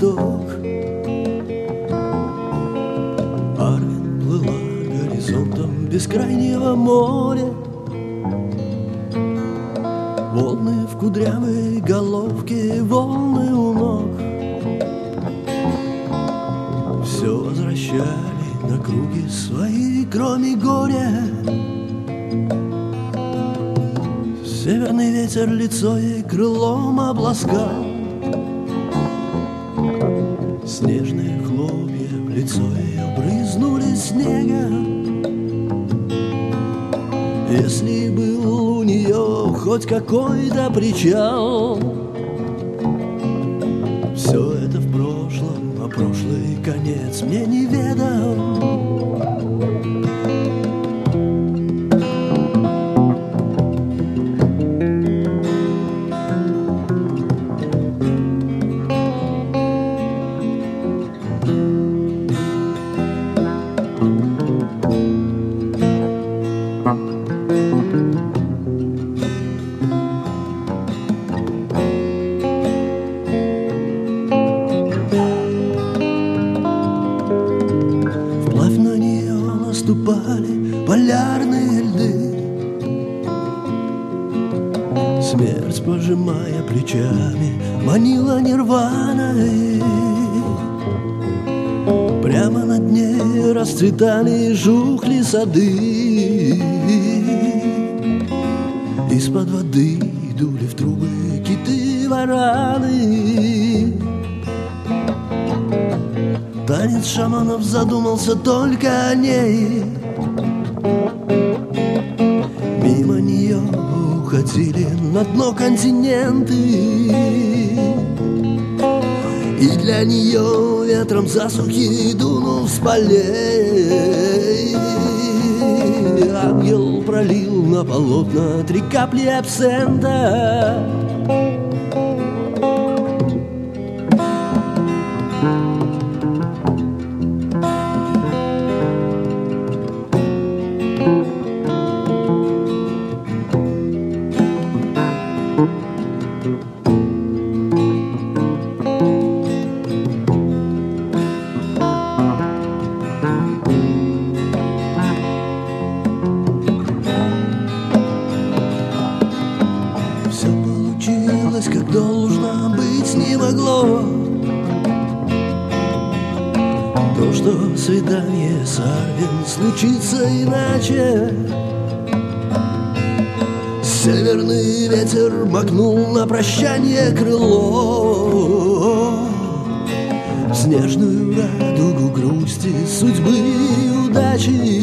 восток. Арвин плыла горизонтом бескрайнего моря. Волны в кудрявой головке, волны у ног. Все возвращали на круги свои, кроме горя. Северный ветер лицо ей крылом обласкал. Снежные хлопья в лицо ее брызнули снегом. Если был у нее хоть какой-то причал, все это в прошлом, а прошлый конец мне неведом. Наступали полярные льды. Смерть, пожимая плечами, манила нирваной. Прямо над ней расцветали и жухли сады. Из-под воды дули в трубы киты-вараны. Танец шаманов задумался только о ней. Мимо нее уходили на дно континенты. И для нее ветром засухи дунул с полей. Ангел пролил на полотна 3 капли абсента. Все получилось, как должно быть, не могло. То, что свидание с Арвин случится иначе. Северный ветер макнул на прощание крыло. В снежную радугу грусти, судьбы и удачи.